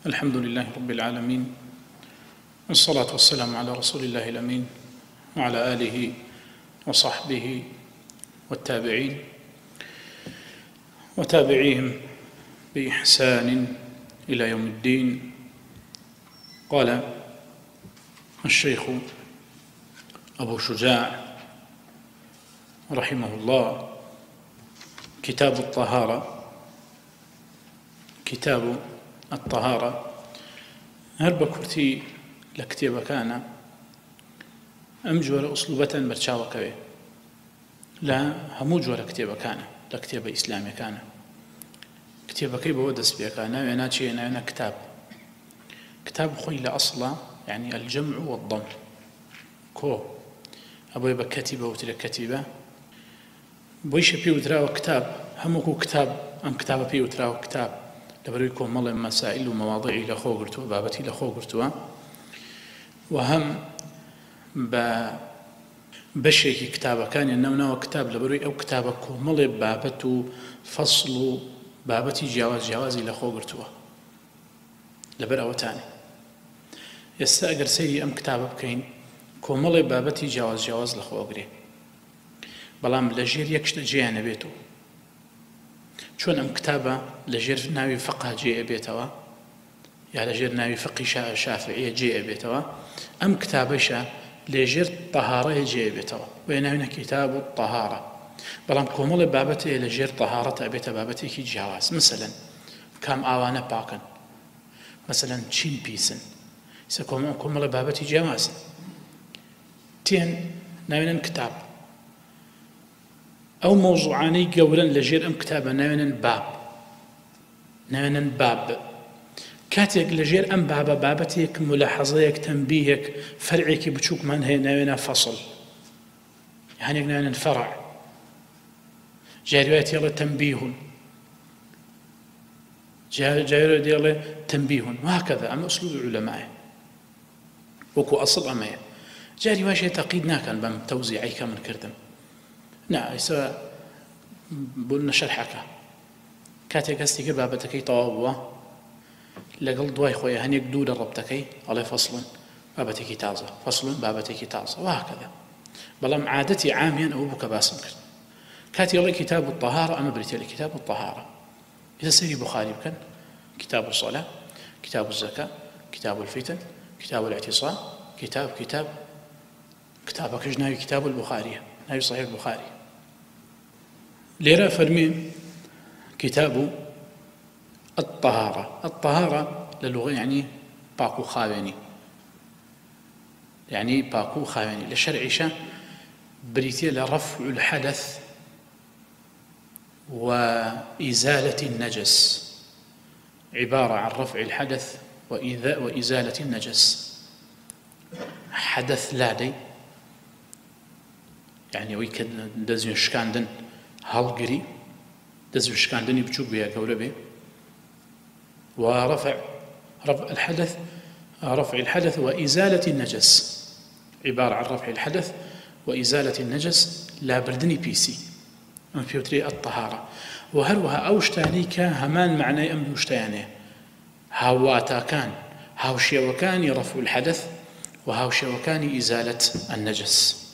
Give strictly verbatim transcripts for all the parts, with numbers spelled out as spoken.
الحمد لله رب العالمين، والصلاة والسلام على رسول الله الأمين وعلى آله وصحبه والتابعين وتابعيهم بإحسان إلى يوم الدين. قال الشيخ أبو شجاع رحمه الله: كتاب الطهارة كتاب الطهارة هرب كرتي لكتاب كان أمجور أسلوبة برشاوكوي لا هموجور كتاب كان لكتاب إسلامي كان كتاب كيف ودس بيه كان أنا شيء أنا كتاب كتاب خوي لأصلا يعني الجمع والضم كو أبوي بكتيبة وتلك كتيبة بويش بيو تراو كتاب همكو كتاب أم كتاب بيو تراو كتاب لبريكم مال مسائل ومواضيع إلى خوغرتوا بابتي إلى خوغرتوا وهم ب بشيء كتابة كان إنه كتاب لبري أو كتابكم مال بابتو فصل بابتي جواز جواز إلى خوغرتوا لبر أو تاني يستأجر سيري أم كتابة بكين كومل بابتي جواز جواز لخوغري بلام لجير يكشت جيانا بيتو شون أم كتابة لجير ناوي فقه جي بيتوا يا لجير ناوي فقه شافعية جي بيتوا أم كتابة شا لجير طهارة جي بيتوا وين هنا كتاب الطهارة بلام كومل بابتي لجير طهارة بيت بابتي كي جواز مثلا كام آوانا باكن مثلا تشين بيسن سكوم كومل بابتي جواز تين ناوين كتاب أو موضوعاني قولا لجير أم كتابة ناوين باب ناوين باب كاتيك لجير أم بابا بابتيك ملاحظيك تنبيهك فرعيك بتشوك من هي ناوين فصل يعني ناوين فرع جاريات يلا تنبيه جاريات يلا تنبيه وهكذا أما أسلوب العلماء وكو أصل أمايا جاري واشي تقيدنا كان بم توزيعي كمن كردم نعم يسوى بولنا شرحك كاتي قستي بابتكي طوابوا لقل دواي خويا هنيك دود ربتكي على فصل بابتكي تازة فصل بابتكي تازة وهكذا بلام عادتي عاميا أو بك باسم كرد كاتي الله كتاب الطهارة أما بريتي لي كتاب الطهارة إذا سيري بخاري بكن كتاب الصلاة كتاب الزكاة كتاب الفتن كتاب الاعتصام كتاب كتاب كتابك جناوي كتاب البخاري ناوي صحيح البخاري ليرى فرمي كتاب الطهارة الطهارة للغة يعني باكو خاويني يعني باكو خاويني لشرعيشة بريتيا لرفع الحدث وإزالة النجس عبارة عن رفع الحدث وإزالة النجس حدث لادي يعني ويكد دزن شكاندن هالجري دزن شكاندن يبتشوك بها كولبي ورفع رفع الحدث رفع الحدث وإزالة النجس عبارة عن رفع الحدث وإزالة النجس لا بردني بيسي من فيوتري الطهارة وهروها أوشتانيك همان معنى أم يوشتاني هاواتا كان هاوشي وكان رفع الحدث وهاوشي وكان إزالة النجس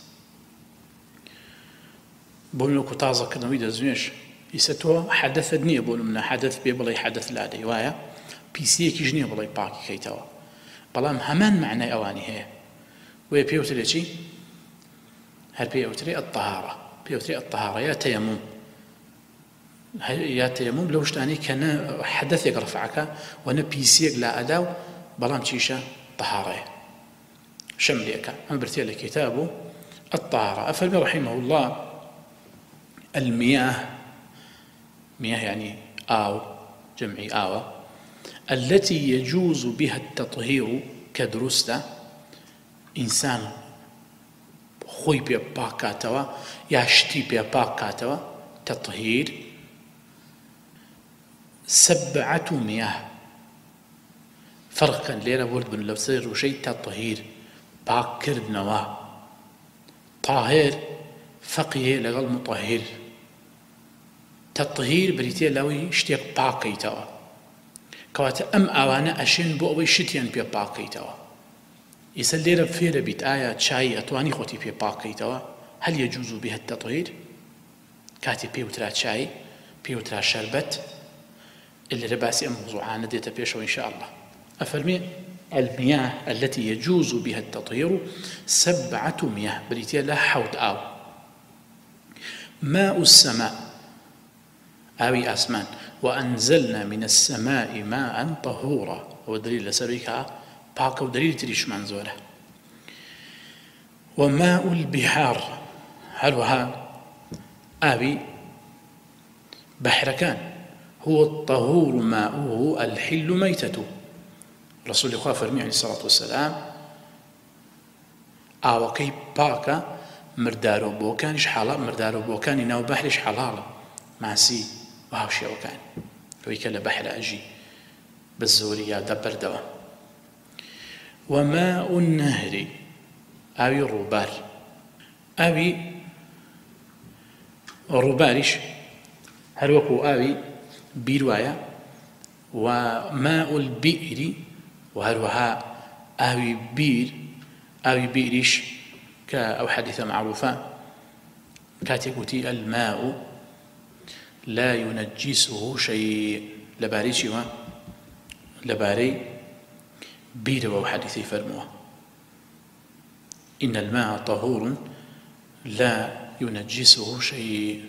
بقول لكم تازة كنوي دزنيش يستوى حدث دنيا بقول منا حدث بيبلي حدث لا دي وايا بيسي كيجني بلي باكي كيتوا بلام همان معنى أواني هي وهي بيوتري شيء هل بيوتري الطهارة بيوتري الطهارة يا تيمم يا تيمم لو شتاني كان حدث يرفعك وانا بيسيك لا أداو بلام تشيشة طهارة شمليك أما برتيالي كتابه الطهارة أفرمي رحمه الله المياه مياه يعني آو جمعي آوى التي يجوز بها التطهير كدرسته إنسان خوي بيا باكاتوا ياشتي بيا باكاتوا تطهير سبعة مياه فرقا ليرا ورد بن لو سير شيء تطهير باكر نوا طاهر فقيه لغل مطهر تطهير بريتيا لوي اشتيق باقي توا کەواتە ئەم ئاوانە ئەشێن بۆ ئەوەی شتیان پێ پاکەیتەوە. ئیسە لێرە فێرە بیت ئایا چای ئەتوانی خۆتی پێ پاکەیتەوە؟ هەل یەجوز بها التطهير؟ کاتی پێوترا چای، پێوترا شەربەت، لێرە باسی ئەم موضوعانە دێتە پێشەوە ئینشاء الله. ئەفەرمێ المياه التي يجوز بها التطهير سبعة مياه، بريتيا لا حوض آو. ماء السماء، آوي أسمان، وأنزلنا من السماء ماء طهورا، ودليل لسبيكا باك ودليل تريش منزورة. وماء البحار، هلوها آوي بحركان، هو الطهور ماؤه الحل ميتته. رسول الله فرمي عليه الصلاة والسلام آوكي باكا مردارو بوكانش حلال، مردارو بوكاني ناو بحرش حلال ماسي وهاوشي وكان ويك لبحر أجي بالزورية دبر دوا. وماء النهر أوي الربار، أوي الربارش هروكو أوي بيروايا. وماء البئر، وهروها أوي بير، أوي بئرش كأو حديثة معروفة كاتيكوتي الماء لا ينجسه شيء، لباري شوا لباري بير أو حديثي فرموه إن الماء طهور لا ينجسه شيء،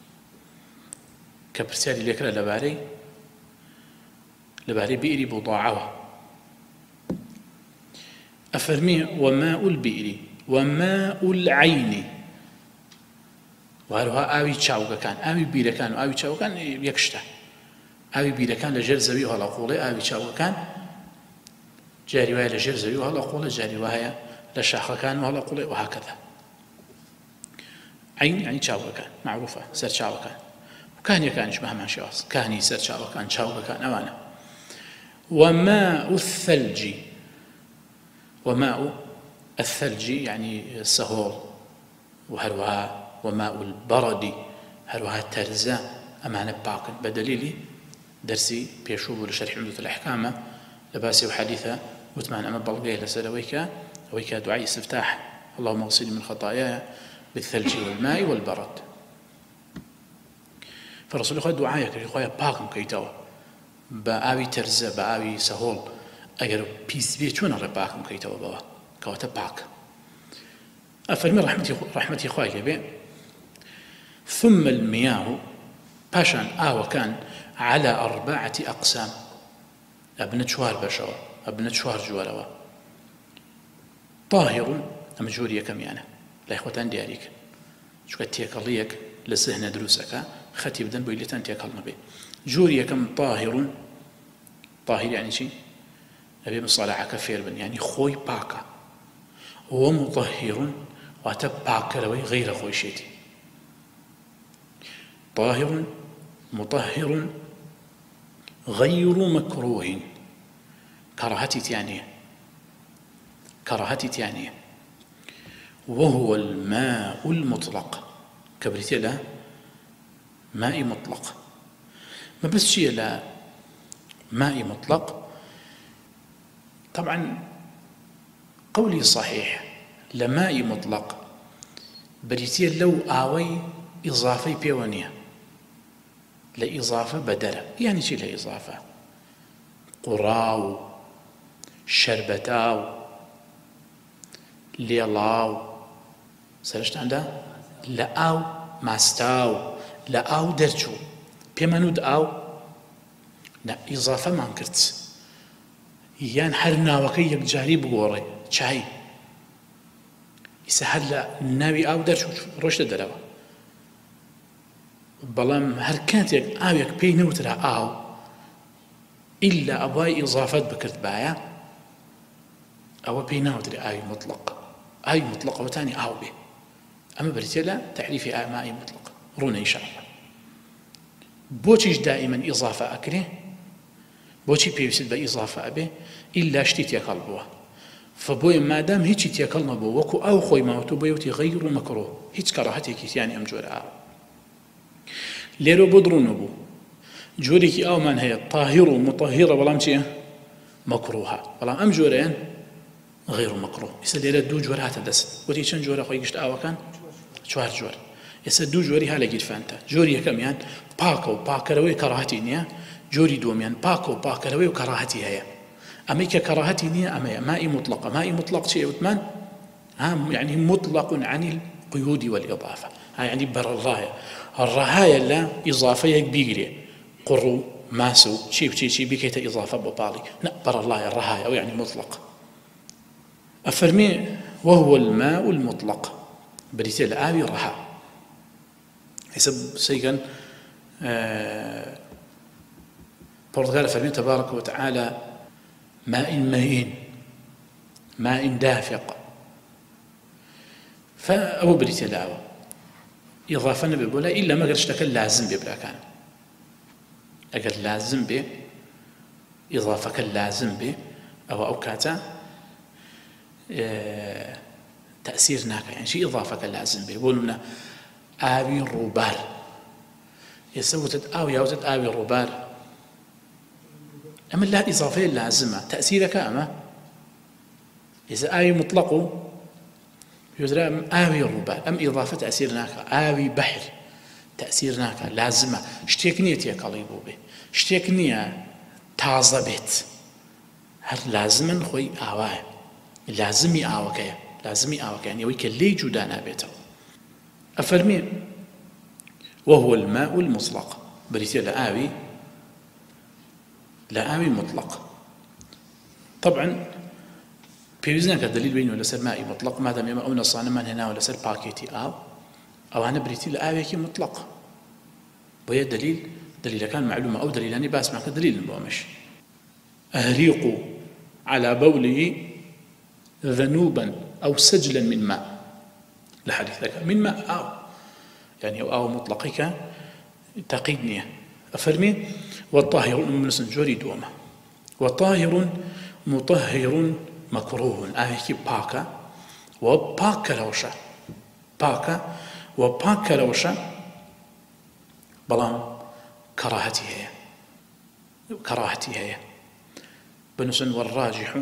كبرسالي لكرا لباري لباري بئري بضاعة. أفرمي وماء البئر وماء العين، وهروها آوي تشاوكا كان، آوي بيرا كان وآوي تشاوكا كان يكشتا. آوي بيرا كان لجر زوي وهلا قولي، آوي تشاوكا كان جاري وهي لجر زوي وهلا قولي، جاري وهي لشاخة كان وهلا قولي، وهكذا. عين يعني تشاوكا كان معروفة، سر تشاوكا كان، وكان يكانش مهما شواص كان يسر تشاوكا كان تشاوكا كان أمانة. وماء الثلج، وماء الثلج يعني السهول، وهروها وماء البرد هروها ترزا أمانة باقن، بدليل درسي بيشوبوا لشرح عمدة الأحكام لباسي وحديثة وثمان أما بلغي لسلويك ويك دعاء استفتاح اللهم اغسلني من خطاياي بالثلج والماء والبرد. فرسول الله دعاءك لخويا باقن كيتوا بآوي ترزا بآوي سهول أجر بيس بي شون على باقن كيتوا بوا كواتا باق. أفرمي رحمتي رحمتي خويا بي. ثم المياه باشان آوى كان على أربعة أقسام، أبنت شوار بشوا أبنت شوار جواروا. طاهر أما جوريا كم يعني لا إخوتان دياريك شو كتيك ليك لسهنا دروسك ختي بدن بيلتان تيكلنا به. جوريا كم طاهر، طاهر يعني شيء أبي مصالحة كفير بن يعني خوي باكا، ومطهر واتب باكا لوي غير خوي شيتي. طاهر مطهر غير مكروه، كراهتي تيانية كراهتي تيانية. وهو الماء المطلق، كبريتي لا ماء مطلق، ما بس شيء لا ماء مطلق. طبعا قولي صحيح لماء مطلق بريتي لو آوي إضافي بيوانية لإضافة بدرة، يعني شيء لإضافة قراو شربتاو ليلاو سرشت عنده لأو ماستاو لأو درچو بيمانود أو لا إضافة ما انكرت يان حرنا وكي يكجاري بغوري شاي يسهل ناوي أو درچو رشد دروا بلام هر كانت يك أو يك بي نوترا أو إلا أبواي إضافات بكرت بايا أو بي نوترا آي مطلق آي مطلق وتاني أو به. أما بريتلا تعريفي آي ماء مطلق رونا إن شاء الله. بوشيش دائما إضافة أكله بوشي بيوسد بإضافة أبه إلا شتيت يكالبوه، فبوي ما دام هيك تيكلنا بو وكو أو خوي موتو بيوتي غير مكروه هيك كراهتك يعني أمجور آو ليرو بدرون بو جۆرێکی ئاومان هەیە طاهر و مطهرە بەڵام چییە؟ مەکروهە. بەڵام ئەم جۆرەیان غەیر مەکروه. ئێستا لێرە دوو جۆر هاتە دەست. وەتی چەند جۆرە خۆی گشت ئاوەکان؟ چوار جۆر. ئێستا دوو جۆری ها لە گیرفانتە. جۆری یەکەمیان پاکە و پاکەرەوەی کەڕاهەتی نییە، جۆری دووەمیان پاکە و پاکەرەوەی و کەڕاهەتی هەیە. ئەمەی کە کەڕاهەتی نییە ئەمەیە مائی مطلقە. مائی مطلق چییە وتمان؟ يعني مطلق عن القيود والإضافة، يعني بر الله الرهاية لا إضافة يكبيري قرو ماسو شي شي شي بكيت إضافة ببالي لا بر الله الرهاية أو يعني مطلق. أفرمي وهو الماء المطلق بريتي الآبي رها حسب سيكن آه برتغال فرمي تبارك وتعالى ماء مهين ماء دافق فأبو بريتي الآوى إضافة نبي بولا إلا ما قرش لك لازم ببلا كان أقل لازم به إضافة كاللازم به أو أوكاتا اه تأثير ناكا يعني شيء إضافة كاللازم به بقولنا آوي الروبار يسوتت آوي أوتت آوي الروبار أما لا إضافة لازمة تأثيرك أما إذا آوي مطلقه يدرى آوي الروبار أم إضافة تأثير ناكا آوي بحر تأثير ناكا لازمة شتيك نية يقليبو به شتيك نية تازة بيت هر لازما خوي آواه لازمي آوكيا لازمي آوكيا يعني ويك اللي جودانا بيته أفرمي وهو الماء المطلق بريتي لآوي لآوي مطلق. طبعا بيوزنا كدليل بينه لسر ماء مطلق ما دام يما أو نصانا من هنا ولا سر باكيتي آو أو أنا بريتي لآوي كي مطلق وهي دليل دليل كان معلومة أو دليلاني باس معك دليل بومش أهريق على بوله ذنوبا أو سجلا من ماء لحديثك من ماء آو يعني أو مطلقك تقيدني أفرمي والطاهر من سنجوري دوما وطاهر مطهر مكروه آهي باكا وباكا روشا باكا وباكا روشا بلام كراهتي هي كراهتي هي بنسن والراجح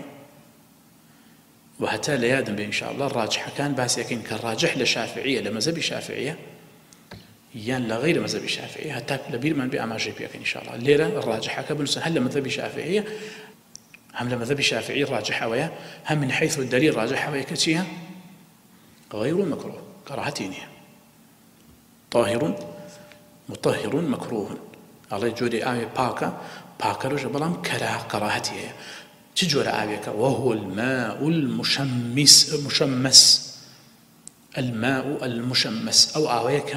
وحتى لا يادم إن شاء الله الراجح كان بس يكين كالراجح للشافعية لمذهب الشافعية يان لا غير مذهب الشافعية حتى لبير من بأما جيبيك إن شاء الله الليلة الراجحة كبنسن هل لمذهب الشافعية هم لمذهب الشافعي الراجحة ويا هم من حيث الدليل الراجحة ويا كتشيها غير مكروه كراهتيني طاهر مطهر مكروه الله جودي آوي باكا باكا رجع بلام كراه كراهتي تجور آويك وهو الماء المشمس مشمس الماء المشمس أو آويك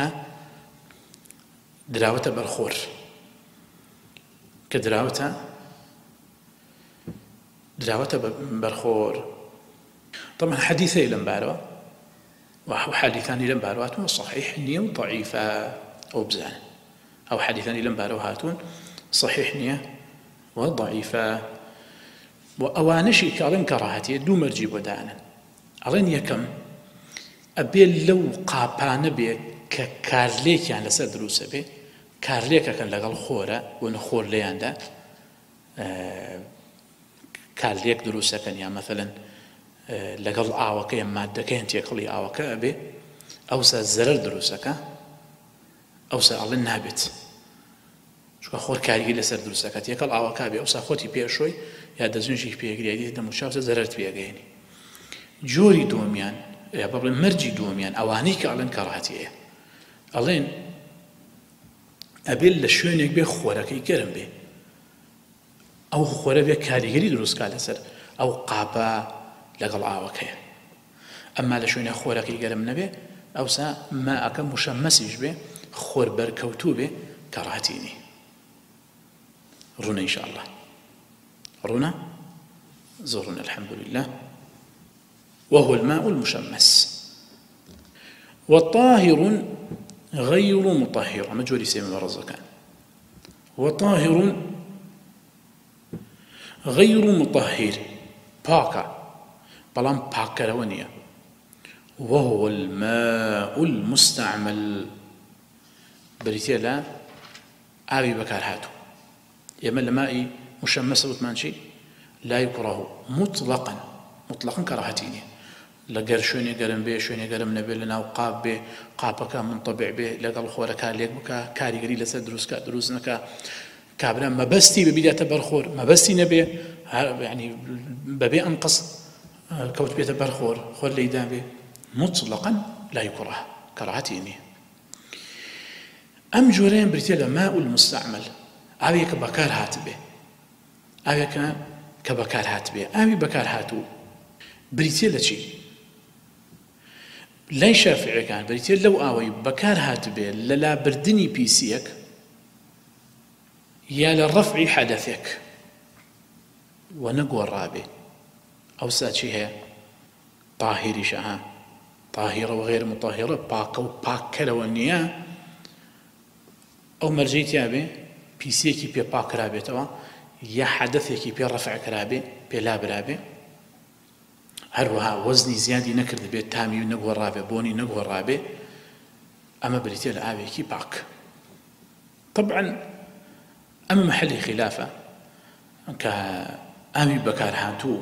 دراوة برخور كدراوة دراوة برخور. طبعا حديثي لم باروا وحديثان لم باروا صحيح نية وضعيفة أو بزان أو حديثان لم باروا هاتون صحيح نية وضعيفة وأوانشي كارن كراهتي دو مرجي ودانا أرين يكم أبي لو قابان بي كارليك يعني لسر دروسة بي كارليك كان لغل خورة ونخور ليان دا آه كارليك دروسة كان يعني مثلا آه لغل آوكا مادة كانت يقلي آوكا بي أوسا زرر دروسة كا أوسا ألين نابت شو خور كاريجي لسر دروسة كات يقل آوكا بي أوسا خوتي بيشوي يا دزونشي بيجري دي دمشاوسة زررت بيجيني جوري دوميان يا بابا مرجي دوميان أوانيك ألين كراهتي ألين أبيل لشونك بي خورك يكرم بي أو خورة بي كاريجري دروس كالسر أو قابا لقل آوكا أما لشونك خورك يكرم نبي أو سا ما أكم مشمسيش بي خور بركوتو بي كراهتيني رونا إن شاء الله رونا زورنا الحمد لله. وهو الماء المشمس والطاهر غير مطهر مجوري سيما برزكان وطاهر غير مطهر باكا بلان باكا لونيا وهو الماء المستعمل بريتيلا آبي بكار هاتو ئێمە لە مائی مشەمەسە وتمان چی لا يكره مطلقا مطلقا کەڕاهەتی نییە لەگەر شوێنێ گەرم بێ شوێنێ گەرم نەبێت لە ناو قاپ بێ قاپەکە منطەبع بێ لەگەڵ خۆرەکە لێک بکە کاریگەری لەسەر دروستکە دروست نەکە کابرا مەبەستی ببیداتە بەرخۆر مەبەستی نەبێ یعنی بەبێ ئەم قەس کەوت بێتە بەرخۆر خۆر لەیدا بێ مطلقا لا يكره کەڕاهەتی نییە ئەم جۆرەیان بریتێ لە ماء المستعمل ئاوێکە بەکار هاتبێ ئاوێکە کە بەکار هاتبێ ئاوی بەکار هاتوو بریتێ لە چی لای شافعیەکان بریتێ لەو ئاوەی بەکار هاتبێ لە لابردنی پیسیەک یا لە ڕەفعی حەدەثێک و نەگۆڕابێ ئەوسا چی هەیە طاهریشە ها طاهرە و غێر مطهرە پاکە و پاککەرەوە نییە ئەو مەرجەی تیابێ پیسێکی پێ پاکرابێتەوە یا حەدەثێکی پێ ڕەفع کرابێ پێ لابرابێ هەروەها وەزنی زیادی نەکرد بێت تامی و نەگۆڕابێ بۆنی نەگۆڕابێ ئەمە بریتێ لە ئاوێکی پاک طبعا ئەمە مەحەلی خلافە کە ئاوی بەکار هاتوو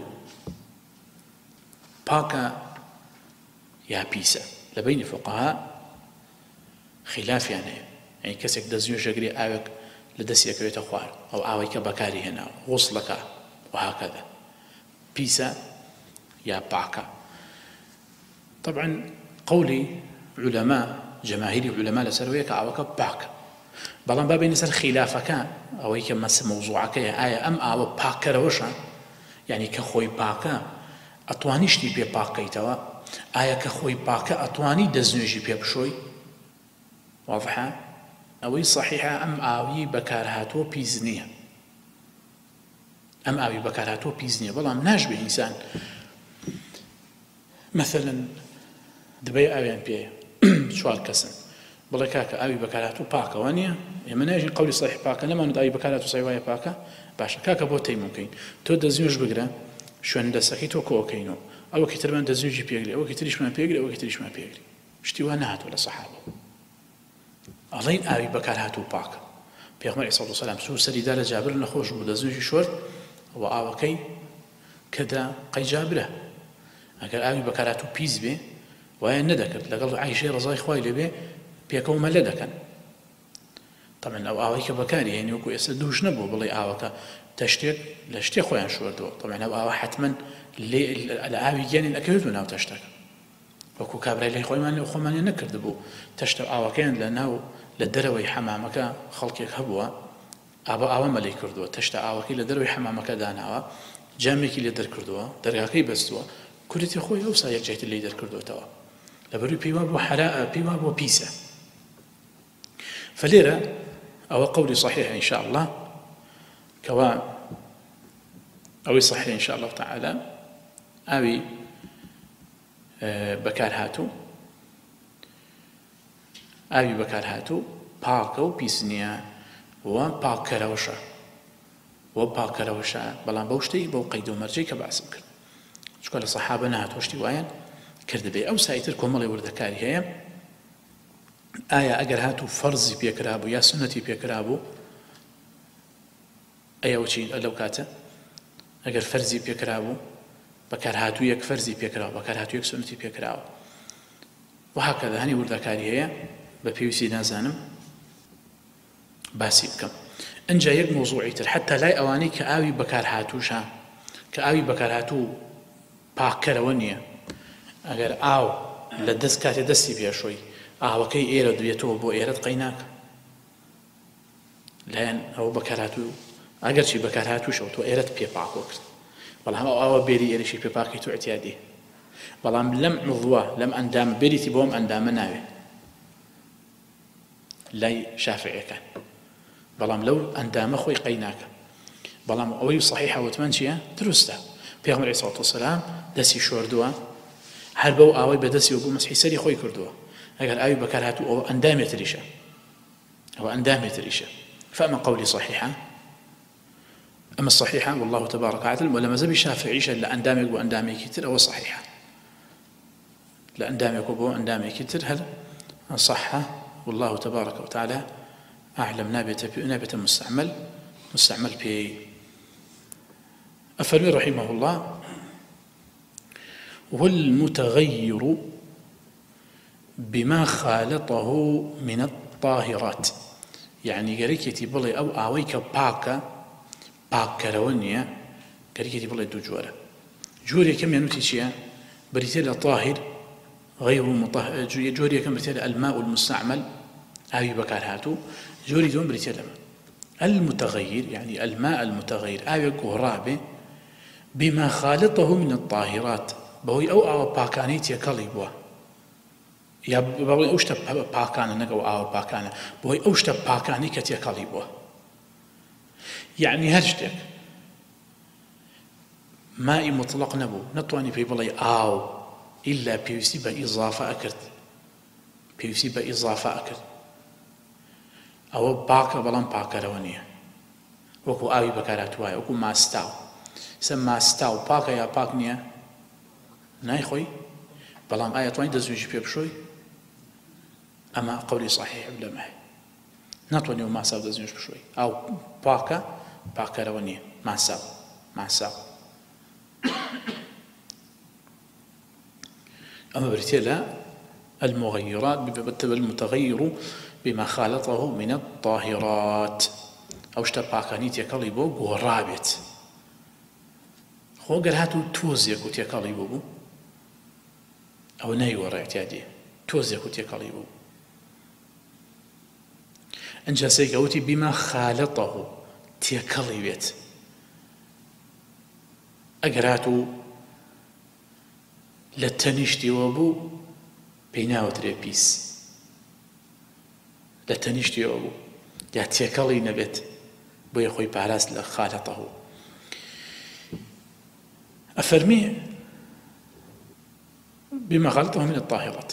پاکە یا پیسە لە بینی فقها خلافیان هەیە یعنی کەسێک دەستنوێژەگرێ ئاوێک لە دەستیەکەوێتە خوار ئەو ئاوەی کە بەکاری هێنا غوسڵەکە وهاکەذا پیسە یا پاکە طبعا قولی علەما جەماهیری علەما لەسەرەوەیە کە ئاوەکە پاکە بەڵام با بینە سەر خلافەکە ئەوەی کە مەس مەوزوعەکەیە ئایا ئەم ئاوە پاککەرەوەشە یعنی کە خۆی پاکە ئەتوانی شتی پێ پاکەیتەوە ئایا کە خۆی پاکە ئەتوانی دەستنوێژی پێ بشۆی واضحە ئەوەی صحیحە ئەم ئاوی بەکارهاتووە پیس نییە ئەم ئاوی بەکارهاتووە پیس نییە بەڵام ناشبێ ئینسان مثلا دبەی ئاویان پێیە چوار کەسن بڵێ کاکە ئاوی بەکارهاتوو پاکەوە نییە ئێمە ناژین قەولی صحیح پاکە نەمانێت ئاوی بەکارهاتوو صحیح وایە پاکە باشە کاکە بۆ تەیمومکەین تۆ دەستنوێژ بگرە شوێن دەستەکەی تۆ کۆکەینەوە ئەوەکی ترمان دەستنوێژی پێگری ئەوەکی تریشمان پێگری ئەوەکی تریشمان پێگری شتی وا نهاتوە لە سەحابە ئەڵێن ئاوی بەکارهاتوو پاکە پێغەمبەر صلی الله علیه و سلم سوور سەریدا لە جابر نەخۆش بوو دەستنوێژی شۆرد و ئاوەکەی کەدا قەی جابرە ئەگەر ئاوی بەکارهاتوو پیس بێ وایە نەدەکرد لەگەڵ عایشەی ڕەزای خوای لێبێ پێکەوە مەلە دەکەن طبعا ئەو ئاوەی کە بەکاری هێنی وەکو ئێستا دووش نەبوو بڵێ ئاوەکە تەشتێک لە شتێ خۆیان شوردەوە طبعا ئەو ئاوە حتمما لە ئاوی گیانین ئەکەوێت و ناو تەشتەکە وەکو کابرای لای خۆیمان لێ خۆمانیان نەکرد بوو تەشتە ئاوەکەیان لە ناو لە دەرەوەی حەمامەکە خەڵکێک هەبووە ئابە ئاوە مەلەی کردووە تەشتە ئاوەکەی لە دەرەوەی حەمامەکە داناوە جامێکی لێ دەرکردووە دەرگاکەی بەستووە کوریتی خۆی ئەوسا یەکجێتی لێی دەرکردوێتەوە لەبەروی پێی وا بۆ حەرا پێی وا بۆ پیسە فلێرە ئەوە قەولی صحیحە ئین شاء الله کەوا ئەوەی صحیحە ئین شاء الله تعالى ئاوی بەکار هاتوو ئاوی بەکار هاتوو پاکە و پیس نییە و پاککەرەوەشە و پاککەرەوەشە بەڵام بەو شتەی بەو قەید و مەرجەی کە باسم کرد چکە لە سەحابە نهاتوە شتی وایەن کردبێ ئەو سایتر کۆمەڵی وردەکاری هەیە ئایا ئەگەر هاتوو فەرزی پێکرابوو یا سنەتی پێکرابوو ئەیەوە چی لەو کاتە ئەگەر فەرزی پێکرابوو بەکار هاتوو یەک فەرزی پێکراوە بەکار هاتوو یەک سنەتی پێکراوە وهاکەذا هەنی وردەکاری هەیە بە پێویستی نازانم باسی بکەم ئەنجا یەک مۆزوعی تر حتا لای ئەوانەی کە ئاوی بەکار هاتووشە کە ئاوی بەکار هاتوو پاککەرەوە نییە ئەگەر ئاو لە دەست کاتێ دەستی پێشۆی ئاوەکەی ئێرە دوێتەوە بۆ ئێرەت قەی ناکە لایەن ئەوە بەکار هاتوو ئەگەر چی بەکار هاتووشەوە تۆ ئێرەت پێ پاکۆ کرد بەڵام ئەوە بێری ئێرەشی پێ پاکی تۆ ئەتیادی بەڵام لەم عوضوە لەم ئەندامە بێریتی بۆم ئەندامە ناوێ لای شافعیەکان بەڵام لەو ئەندامە خۆی قەی ناکە بەڵام ئەوەی صحیحە وتمان چییە دروستە پێغەمبەر عەلەیهی سەڵاتو وەسەلام دەستی شۆردووە هەر بەو ئاوەی بەدەستی وە بوو مەسحی سەری خۆی کردووە ئەگەر ئاوی بەکار هاتوو ئەوە ئەندامێتریشە ئەوە ئەندامێتریشە فأما قولي صحيحة أما الصحيحة والله تبارك وتعالى ولا مذهب الشافعي لا أندامك وأندامك كتير أو صحيحة لا أندامك وأندامك كتير هل صحة والله تبارك وتعالى أعلم نابت نابت مستعمل مستعمل بي. أفرمي رحمه الله والمتغير بما خالطه من الطاهرات، يعني قريكتي بلي أو آويك باكا باكا رونيا قريكتي بلي دو جورة. جوري كم ينوتي شيئا بريتيل طاهر غير مطهر، جوري كم بريتيل الماء المستعمل آوي بكار هاتو، جوري دون بريتيل المتغير يعني الماء المتغير آوي قرابه بما خالطه من الطاهرات بهوي أو أو باكانيت يكالي بوا يا بهوي أوشتا باكانا نقو أو باكانا بهوي أوشتا باكاني كتيكالي بوا، يعني هرشتك ماء مطلق نبو نطواني في بلاي آو إلا بيوسي بإضافة أكرت بيوسي بإضافة أكرت أو باكا بلان باكا روانية وكو آوي بكاراتواي وكو ما استاو سما ستاو باكا يا باك نيا نايخوي بلام آية تواني دزويج بيه بشوي أما قولي صحيح بلا معي ناتواني وما ساو دزويج بشوي أو باكا باكا روانية ما ساو ما ساو أما بريتيلا المغيرات ببتب المتغير بما خالطه من الطاهرات أو شتا باكانيت يكالي بو قرابت خۆ گەر هاتوو تۆزێک و تێکەڵی بوو ئەو نەیوەڕێ احتیاجی تۆزێک و تێکەڵی بوو ئەنجا سەیکەوتی بیما خالەتەهو تێکەڵی بێت ئەگەر هاتوو لە تەنیشتیەوە بوو پێی ناوەترێ پیس لە تەنیشتیەوە بوو یا تێکەڵی نەبێت بۆیە خۆی پاراست لە خالەتەهو. أفرمي بما خالطه من الطاهرات.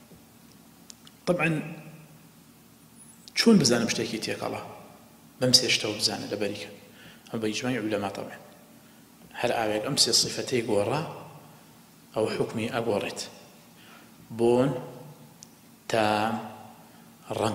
طبعا شون بزانم شتيكي تيك الله بمسي اشتو بزانه لبريكه أما بإجماع علماء طبعا هل أعيق أمسي صفتي قورا أو حكمي أقورت بون تام رن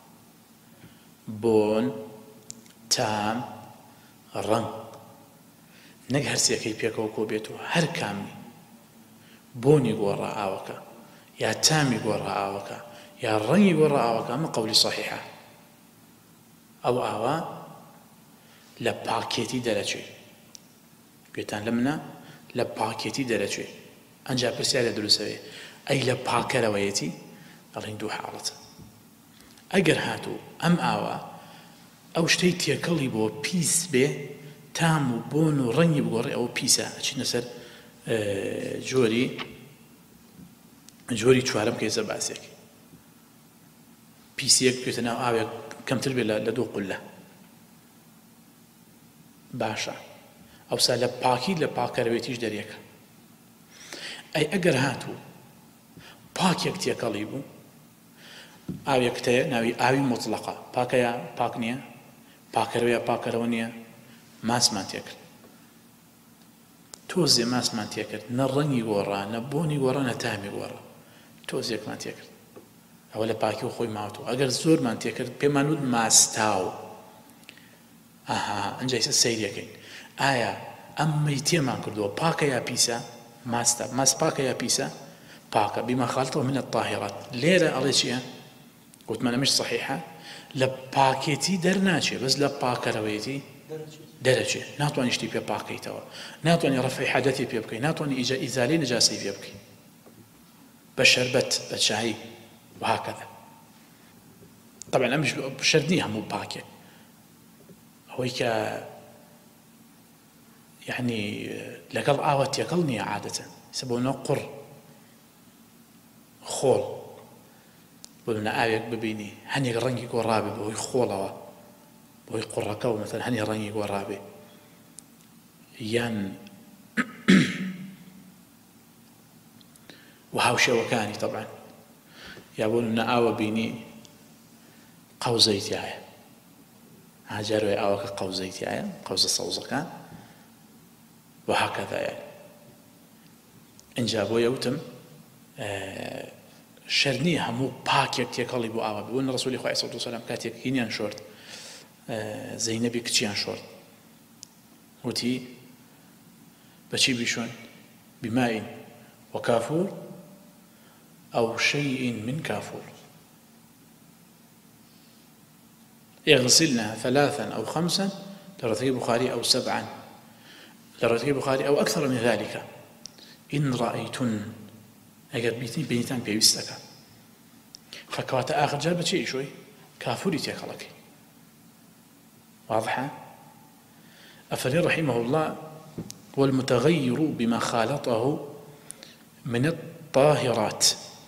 بون تام رن نەک هەرسێکەی پێکەوە کۆ بێتەوە هەر کامی بۆنی گۆڕا ئاوەکە یا تامی گۆڕا ئاوەکە یا ڕەنگی گۆڕا ئاوەکە ئەمە قەولی سەحیحە ئەو ئاوا لە پاکێتی دەرەچێت گوێتان لە منە لە پاکێتی دەرەچێت ئەنجا پرسیارە دروستەوێ ئەی لە پاکەرەوەیەتی ئەڵێن دوو حاڵەتە ئەگەر هاتوو ئەم ئاوا ئەو شتەی تێکەڵی بۆ پیس بێ تام و بۆن و ڕەنگی بگۆڕێ ئەوە پیسە ئەچینە سەر جۆری جۆری چوارەم کە ئێستا باسێک پیسێک بێتە ناو ئاوێک کەمتر بێت لە دوو قولە باشە ئەوسا لە پاکی لە پاکەرەوێتیش دەرێکە ئەی ئەگەر هاتوو پاکێک تێکەڵی بوو ئاوێک تەیە ناوی ئاوی مطلقە پاکەیە پاک نییە پاکەرەوەیە پاکەرەوە نییە ماسمان تێکرد تۆزێ ماسمان تێکرد نە ڕەنگی گۆڕا نە بۆنی گۆڕا نە تامی گۆڕا تۆزێکمان تێکرد ئەوە لە پاکی و خۆی ماوەتەوە ئەگەر زۆرمان تێکرد پێمان وت ماستاو ئاها ئەنجا ئێستا سەیرەکەین ئایا ئەمەی تێمان کردووە پاکە یا پیسە ماستا ماس پاکە یا پیسە پاکە بیما خالطەوە منە الطاهرات لێرە ئەڵێ چییە گوتمان ئەمەش سەحیحە لە پاکێتی دەرناچێ بەس لە پاکەرەوەیەتی دەرەچێ ناتوانانی شتی پێ پاکەیتەوە ناتوانانی ڕەفعی حەدەتی پێ بکەی ناتوانانی ئیزالەی نەجاسی پێ بکەی بە شەربەت بە چای وهكذا طبعا ئەمش شەرت نییە هەموو پاکێ ئەوەی کە یعنی لەگەڵ ئاوە تێکەڵ نییە عادەتەن سە بۆ نەوە قوڕ خۆڵ بۆ منە ئاوێک ببینی هەنێک ڕەنگی گۆڕابێ بەهۆی خۆڵەوە بۆی قوڕەکە و مەثەن هەنی ڕەنگی گۆڕابێ یان و هاوشێوەکانی طبعا یا بۆ منە ئاوە بینی قەوزەی تایە هاجارۆی ئاوەکە قەوزەی تایە قەوزە سەوزەکان وهكذا يعني ئەنجا بۆیە وتم شەر نییە هەموو پاکێک تێکەڵی بۆ ئاوا بوون ڕەسوولی خۆی سەڵ و سەلام کاتێک هینیان شۆرد زەینەبی کچیان شۆرد وتی بەچی بیشۆن بماء وكافور أو شيء من كافور يغسلنها ثلاثا أو خمسا لرواية البخاري أو سبعا لرواية البخاري أو أكثر من ذلك إن رأيتن أجر بيتني بينتان بيوستك فكوات آخر جاب شيء شوي كافوري تيكلك واضحة أفري رحمه الله والمتغير بما خالطه من الطاهرات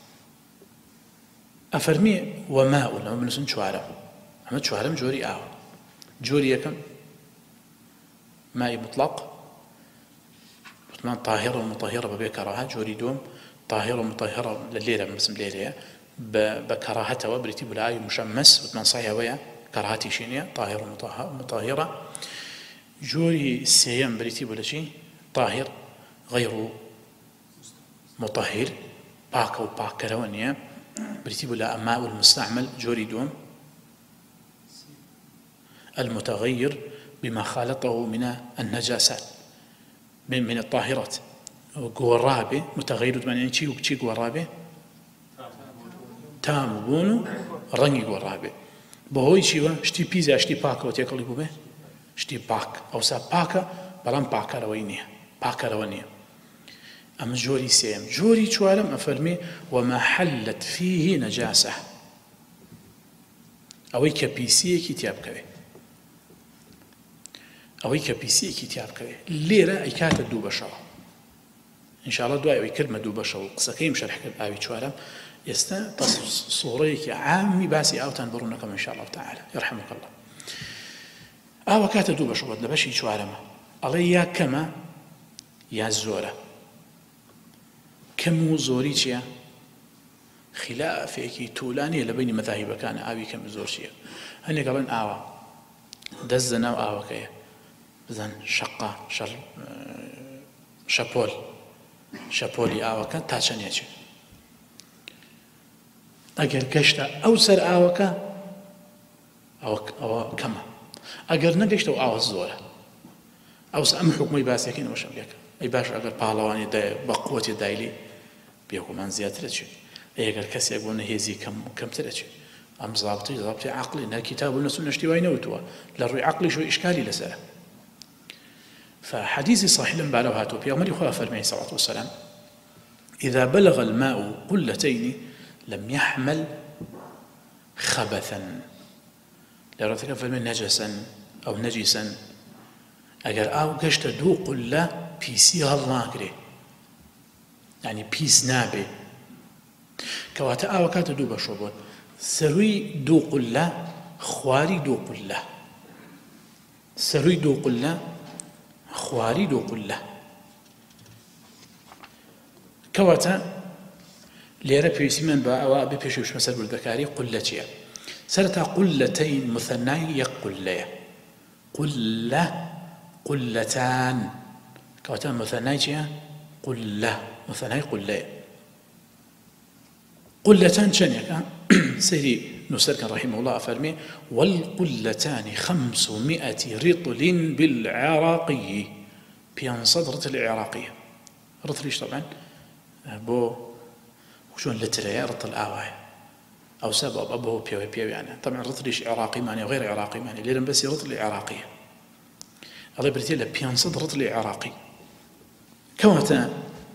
أفرمي وماء لما بنسن شوارم أما شوارم جوري آه جوري يكم ماء مطلق بطمان طاهرة ومطهرة ببكراها جوري دوم طاهرة ومطهرة لليلة بسم ليلة بكراهتها وبريتي بلاي مشمس بطمان صحيح ويا كراهتي شينية طاهرة ومطهرة جوري سيام بريتي بلا شيء طاهر غير مطهر باك و باك كروانية بريتي بلا أماء والمستعمل جوري دوم المتغير بما خالطه من النجاسات من, من الطاهرات قورابه متغير بمعنى شيء وشيء قورابه تام بونو رنگي قورابه بهوي شيء شتي بيزا شتي باك وتيكلي بوبه شتي باك أو سا باكا بلان باكا روينية باكا روينية أما جوري سيم جوري شوارم أفرمي وما حلت فيه نجاسة أوي كبيسية كتاب كوي أوي كبيسية كتاب كوي ليرة أي كاتب دو بشرة إن شاء الله دواء أوي كلمة دو بشرة قصكيم شرح أوي شوارم يستا تصوريك عامي باسي أوتان برونكم إن شاء الله تعالى يرحمك الله ئاوە کاتە دوو بەش بۆت لە بەشی چوارەمە ئەڵێ یا کەمە یا زۆرە کەم و زۆری چییە خلافێکی توولانیە لە بینی مەذاهیبەکانە ئاوی کەم زۆر چییە هەندێک ئەڵێن ئاوە دەست لە ناو ئاوەکەیە بزان شەقا شەپۆل شەپۆلی ئاوەکە تا چەندێکی ئەگەر گەشتە ئەو سەر ئاوەکە ئەوە کەمە ئەگەر نەگەشتەوە ئاوە زۆرە ئەوس ئەم حکومەی باسیەکەی نەوەشەم لێکە ئەی باش ئەگەر پاڵەوانی بە قووەتی دایلی بێگومان زیاترە چێت ئەگەر کەسێک بۆ نەهێزی کەمترە چێت ئەم زابطی زابطی عەقڵی نە کیتاب و نە سونە شتی وای نەوتووە لە ڕووی عەقڵیش ئیشکالی لەسەرە فحديث صحيح بعد هاتو بيغمر يخوها فرمي صلى الله عليه وسلم إذا بلغ الماء قلتين لم يحمل خبثا لرثك فرمي نجسا أو نجسا أجر أو قشت دو قلة بيسي الله كري يعني بيس نابي كواتا أو كاتا دو بشوبون سروي دو قلة خواري دو قلة سروي دو قلة خواري دو قلة كواتا ليرى بيسي من باء بيشوش مسألة الذكاري قلتين سرتا قلتين مثنى يقلة قلة قلتان كواتا مثنى قلة مثنى قلة قلتان شنيك سيدي نسرك رحمه الله أفرمي والقلتان خمسمائة رطل بالعراقي بينصدرة العراقية رطليش طبعا بو وشون لتريا رطل آواي أو سبب أبوه بيوي بيوي يعني طبعا رطليش عراقي معني وغير عراقي معني ليرن بس رطل عراقية الله بريتي له بينصد رطل عراقي كواتا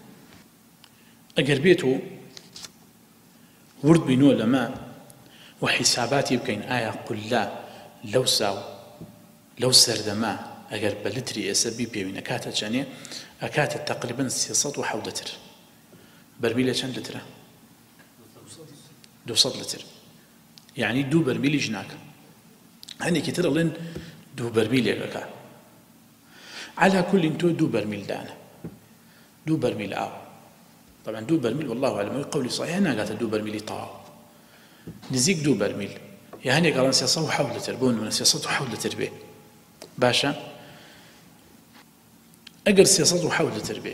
أجر بيتو ورد بينو لما وحساباتي بكين آية قل لا لو ساو لو سردما أجر بلتري أسبي بيوين كاتا جاني أكاتا تقريبا سيصد وحول لتر برميلة كم لتر دو صد لتر يعني دو برميلي جناك هني كتير لين دو برميلي كا على كل انتو دو برميل دانا دو برميل آو طبعا دو برميل والله أعلم قولي صحيح أنا قالت دو برميل طاو نزيك دو برميل يعني قالن سيصو حول تربون من سيصو حول تربيه باشا أجر سيصو حول تربيه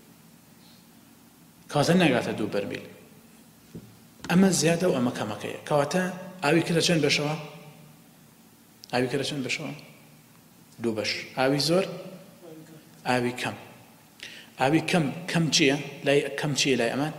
كواتنا قالت دو برميل أما زيادة وأما كمكية كواتا أوي كلا شن بشوا ئاوی کەرە چەند بەشەوە؟ دوو بەش. ئاوی زۆر، ئاوی کەم. ئاوی کەم کەم چییە؟ لای کەم چییە لای ئەمان؟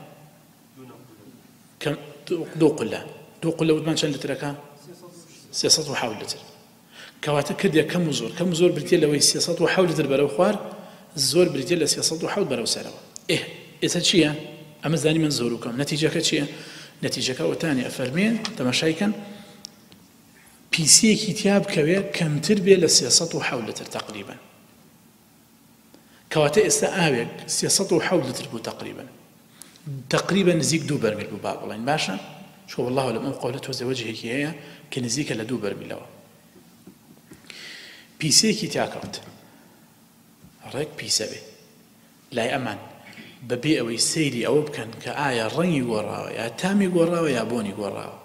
دوو قولە. دوو قولە وتمان چەند لترەکە؟ سێسەد و حەوت لتر. کەواتە کردێ کەم و زۆر. کەم و زۆر بریتێ لەوەی سێسەد و حەوت لتر بەرەو خوار، زۆر بریتێ لە سێسەد و حەوت بەرەو سەرەوە. ئێ ئێستا چییە؟ ئەمە زانی من زۆر و کەم. نەتیجەکە چییە؟ نەتیجەکە ئەوتانێ ئەفەرمێن تەماشایکەن پیسەیەکی تیا بکەوێ کەمتر بێ لە سێسەد و حەوت لتر تقریبا. کەواتە ئێستا ئاوێک سێسەد و حەوت لتر بوو تقریبا. تقریبا نزیک دوو بەرمیل بوو با بڵێن باشە؟ شو والله لەم ئەم قەولە تۆزێ وەجهێکی هەیە کە نزیکە لە دوو بەرمیلەوە. پیسەیەکی تیاکەوت. ڕێک پیسە بێ. لای ئەمان بەبێ ئەوەی سەیری ئەوە بکەن کە ئایا ڕەنگی گۆڕاوە یا تامی گۆڕاوە یا بۆنی گۆڕاوە.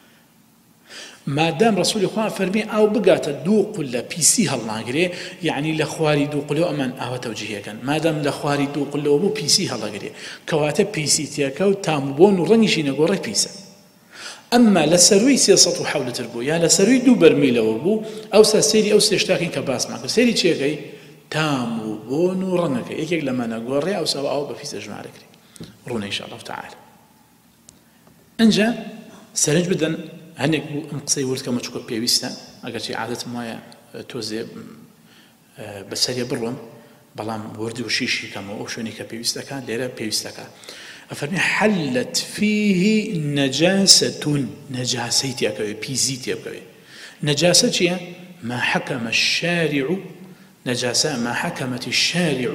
مادام ڕەسوولی خوا فەرمی ئاو بگاتە دوو قولە پیسی هەڵناگرێ، یعنی لە خواری دوو قولەوە ئەمان ئاوە تەوجیهەکەن. مادام لە خواری دوو قولەوە بوو پیسی هەڵەگرێ، کەواتە پیسی تێکەوت تام بۆن و ڕەنگیشی نەگۆڕێ پیسە. ئەمما لە سەروی سێسەد و حەوت لتر بوو یا لە سەروی دوو بەرمیلەوە بوو، ئەوسا سەیری ئەو سێشتاکەین کە باسمان کرد. سەیری چیەکەی؟ تام و بۆن و ڕەنگەکە یەکێک لەمانە گۆڕێ ئەوسا ئەو بە پیسە ژمارەکرێ. ڕوونە ئینشاءالله تعالی. ئەنجا سەرنج بدەن هەندێک بوو ئەم قسەی وردکەمە چووکە پێویستە، ئەگەرچی عادەتم وایە تۆزێ بەسەریە بڕۆم، بەڵام وردی و شیشی کەمەوە ئەو شوێنی کە پێویستەکە لێرە پێویستەکە. ئەفەرمی حەلت فیه نەجاسەتون، نەجاسەی تێکەوێ، پیزی تێبکەوێ. نەجاسە چییە؟ ما حەکەمە الشارع، نەجاسە ما حەکەمەت الشارع،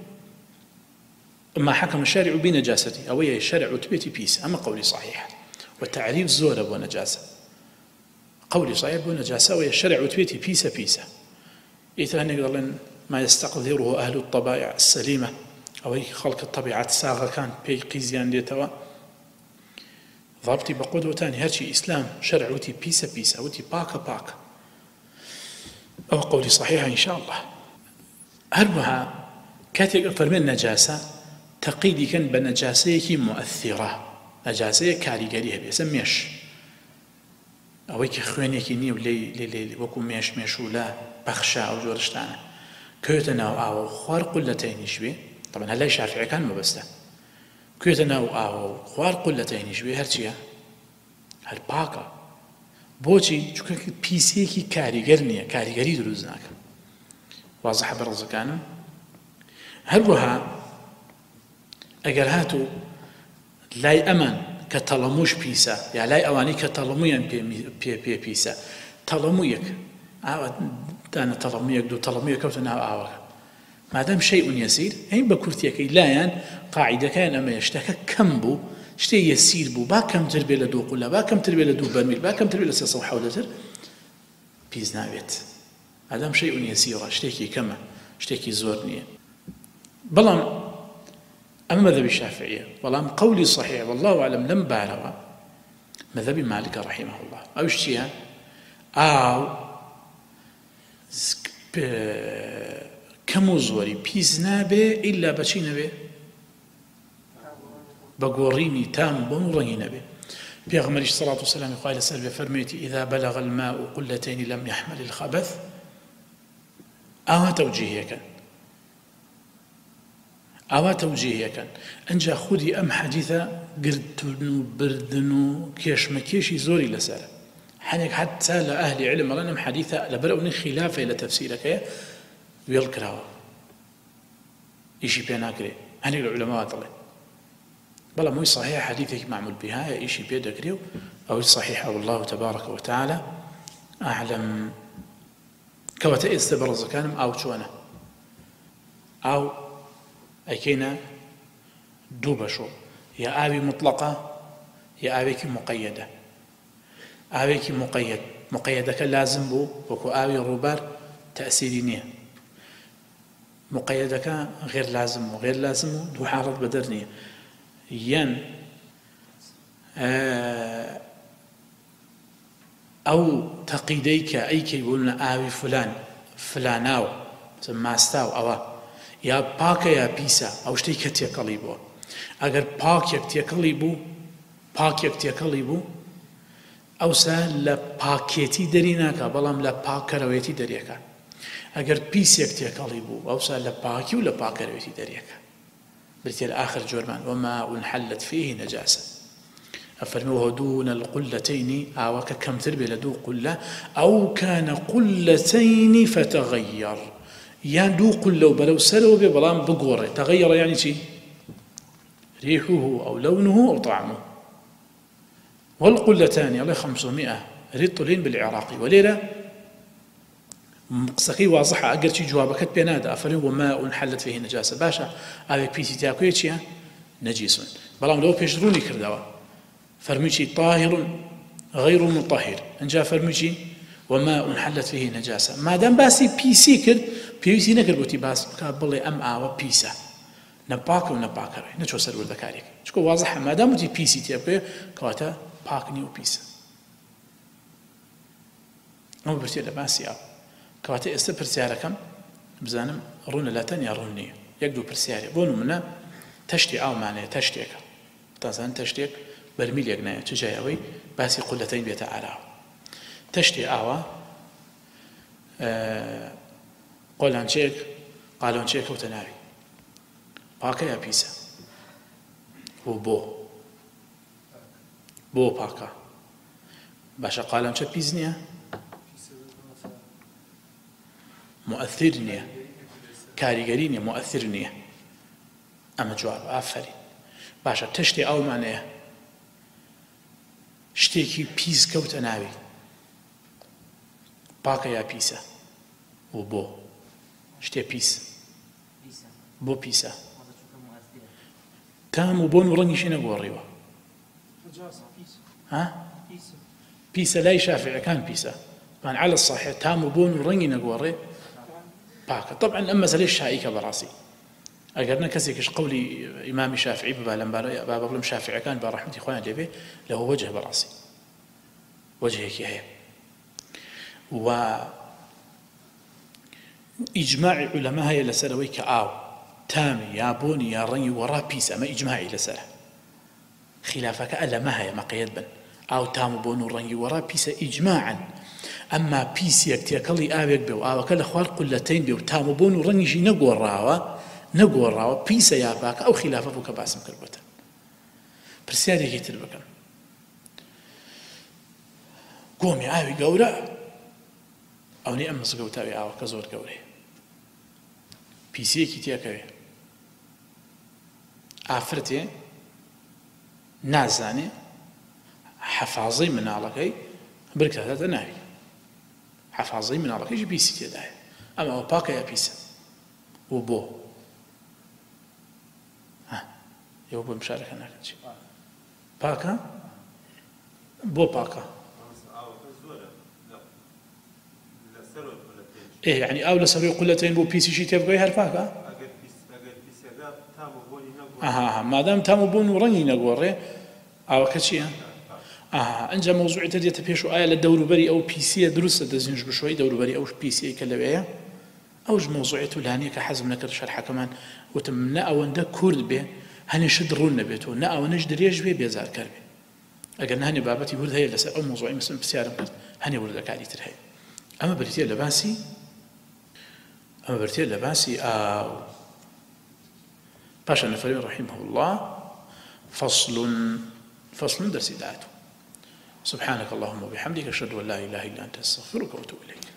ما حەکەمە الشارع بنەجاسەتی، ئەوەیە شەرع وتبێتی پیسە. ئەمە قەولی صحیحە وتعریف زۆرە بۆ نەجاسە. قولي صحيح بو نجاسة ويشرع وتويتي بيسة بيسة. إيتاني قالن ما يستقذره أهل الطبائع السليمة أو خلق الطبيعة ساغة كان بي قيزيان ليتوا ضابطي بقود وتاني هرشي إسلام شرع وتي بيسة بيسة وتي باكا باكا. أو قولي صحيح إن شاء الله. هربها كاتيك فرمين نجاسة تقيدي كان بنجاسيك مؤثرة، نجاسة كاريجارية بيسميش ئەوەی کە خوێنێکی نییە و لێ وەکو مێش مێشولا بەخشا ئەو جۆرەشتانە کوێتە ناو ئاوە و خوار قولەتەینیش بێ، طبعا هەلای شافعیەکان مەبەستە، کوێتە ناو ئاوە و خوار قولەتەینیش بێ هەرچییە؟ هەر پاکە. بۆچی؟ چونکە پیسەیەکی کاریگەر نییە، کاریگەری دروست ناکە. وازەحە بەڕێزەکانم. هەروەها ئەگەر هاتوو لای ئەمان کە تەڵەموش پیسە یا لای ئەوانەی کە تەڵەمویان پێ پێ پیسە، تەڵەمویەک ئاوە دانە تەڵەمویەک دوو تەڵەمویەک کەوتە ناو ئاوەکە، مادام شەیئون یەسیر، هەین بە کورتیەکەی لایەن قاعیدەکەیان ئەمەیە شتەکە کەم بوو، شتێ یەسیر بوو، با کەمتر بێ لە دوو قولە، با کەمتر بێ لە دوو بەرمیل، با کەمتر بێ لە سێسەد و حەوت لتر، پیس ناوێت. مادام شەیئون یەسیرە، شتێکی کەمە، شتێکی زۆر نییە. بەڵام أما مذهب الشافعية والله قولي صحيح والله أعلم لم باروا مذهب مالك رحمه الله أو اشتيها أو كموزوري بيزنا به إلا بچينا به بقوريني تام بمرينا به بيغمر الصلاة والسلام قال سلبي فرميتي إذا بلغ الماء قلتين لم يحمل الخبث أو توجيهك ئاوا تەوجیهەکەن. ئەنجا خودی ئەم حەدیثە گرتن و بردن و کێشمەکێشی زۆری لەسەرە. هەنێک حتا لە ئەهلی علم ئەڵێن ئەم حەدیثە لەبەر ئەوەی خلافەیە لە تەفسیرەکەیە وێڵ کراوە، ئیشی پێ ناکرێ. هەنێک لە عولەماوە دەڵێن بەڵام ئەوەی صحیح حەدیثێکی معمول بهایە ئیشی پێ دەکرێ و ئەوەی صحیحە والله تبارك وتعالى أعلم. کەواتە ئێستا بەڕێزەکانم ئاو چۆنە؟ ئاو ئەیکەینە دوو بەشۆ، یا ئاوی مطلقە یا ئاوێکی مقەیەدە. ئاوێکی مقەیەد مقەیەدەکە لازم بوو وەکو ئاوی ڕووبار تەئسیری نییە، مقەیەدەکە غێر لازم و غێر لازم و دوو حاڵەت بەدەر نییە. یان ئەو تەقیدەی کە ئەیکەی بوونە ئاوی فلان فلاناوە ماستاو ئەوە یا پاکە یا پیسە، ئەو شتەی کە تێکەڵی بووە. ئەگەر پاکێک تێکەڵی بوو پاکێک تێکەڵی بوو ئەوسا لە پاکێتی دەری ناکە بەڵام لە پاکەرەوێتی دەریەکە ئەگەر پیسێک تێکەڵی بوو ئەوسا لە پاکی و لە پاکەرەوێتی دەریەکە بریتێ لە آخر جۆرمان وما حلت فيه نجاسة أفرمي وهو دون القلتين أو كم تربي لدو قلة أو كان قلتين فتغير يعني دو قلة وبلو سلو ببلام بقورة تغير يعني شيء ريحه أو لونه أو طعمه والقلتان على خمسمائة رطل بالعراقي وليلة قسەکەی واضحە ئەگەرچی جوابەکەت پێ نادا ئەفەرمێ وما حلت فيه نجاسة باشە ئاوێ پیسی تیاکوێ چییە نەجیسن بەڵام لەوە پێش ڕوونی کردەوە فەرمووی طاهر غير مطهر ئەنجا فەرمووی وما حلت فيه نجاسة مادام باسی پیسی کرد پێویستی نەکرد بۆتی باس بکات بڵێ ئەم ئاوە پیسە نەپاکە و نەپاکەڕێ نەچۆ سەروەردەکارێک چکە واضحە مادام وتی پیسی تێ بکەوێ کەواتە پاک نییە و پیسە ئەمە برتێ لە باسی ئاو کەواتە ئێستا پرسیارەکەم بزانم ڕوونە لە تەنیا ڕوون نییە یەک دوو پرسیارێ بۆ نمونە تەشتی ئاومانەیە تەشتێکە تازان تەشتێک بەرمیلێک نایە چ جای ئەوەی باسی قولەتەین بێتە ئاراوە تەشتی ئاوە قۆلانچەیەک قالۆنچەیەک کەوتە ناوی پاکە یا پیسە و بۆ بۆ پاکە باشە قالۆنچە پیس نییە مؤثر نییە کاریگەری نییە مؤثر نییە ئەمە جواب ئافرین باشە تەشتی ئەومانەیە شتێکی پیس کەوتە ناوی پاکە یا پیسە و بۆ شتێ پیس بۆ پیسە تام و بۆن و ڕەنگیشی نەگۆڕیوە پیسە لای شافعیەکان پیسە طبعا على الصحيح تام و بۆن و ڕەنگی نەگۆڕێ پاکە طبعا ئەم مەسەلەی شایکە بەڕاستی ئەگەرنە کەسێکیش قولی ئیمامی شافعی ببا لەم بارەیە با بڵێم شافعیەکان بە ڕەحمەتی خۆیان لێبێ لەوە وەجه بەڕاستی وەجهێکی هەیە و ئیجماعی عولەما هەیە لەسەرەوەی کە ئاو تامی یا بۆنی یا ڕەنگی وەڕا پیس ئەمە ئیجماعی لەسەرە خلافەکە ئەلەمە هەیە مەقەیەت بن ئاو تام و بۆن و ڕەنگی وەڕا پیسە ئیجماعن ئەمما پیسێک تێکەڵی ئاوێک بێ و ئاوەکە لە خوار قولەتەین بێ و تام و بۆن و ڕەنگیشی نەگۆڕاوە نەگۆڕاوە پیسە یا پاکە ئەو خلافە بوو کە باسم کردبێتە پرسیارێکی تر بکەم گۆمی ئاوی گەورە ئەوەی ئەم مزگەوتاوی ئاوەکە زۆر گەورەیە پیسەیەکی تێکەوێ ئافرەتێ نازانێ حەفاظەی مناڵەکەی برکاتە ناوی حەفاظەی مناڵەکەیشی پیسی تێدایە ئەمە ئەوە پاکە یا پیسە و بۆ ئێوە بۆ مشارەکە ناکەن چی پاکە بۆ پاکە ئێ یعنی ئاو لە سەروی قولەتەین بۆ پیسیشی تێ بگەی هەر پاکە ئاها مادام تام و بۆن و ڕەنگی نەگۆڕێ ئاوەکە چییە ئەنجا مەوزوعی تر دێتە پێش و ئایا لە دەوروبەری ئەو پیسیە دروستە دەزینش بشۆی دەوروبەری ئەو پیسەیە کە لەوەیە ئەوش مەوزوعی تولانیە کە حەزم نەکرد شەرحەکەمان وتم نە ئەوەندە کورد بێ هەنێ شت ڕوون نەبێتەوە نە ئەوەنەش درێژ بێ بێزارکەر بێ ئەگەر هەنێ بابەتی ورد هەیە لەسەر ئەو مەوزوعی مثلا پرسیارم کرد هەنێ وردەکاری تر هەیە ئەمە بریتە لە باسی ئەمە بریتە لە باسی ئاو پاشا نەفەرمی رحمه الله فصل فصل درسي دعته سبحانك اللهم وبحمدك أشهد أن لا إله إلا أنت أستغفرك وأتوب إليك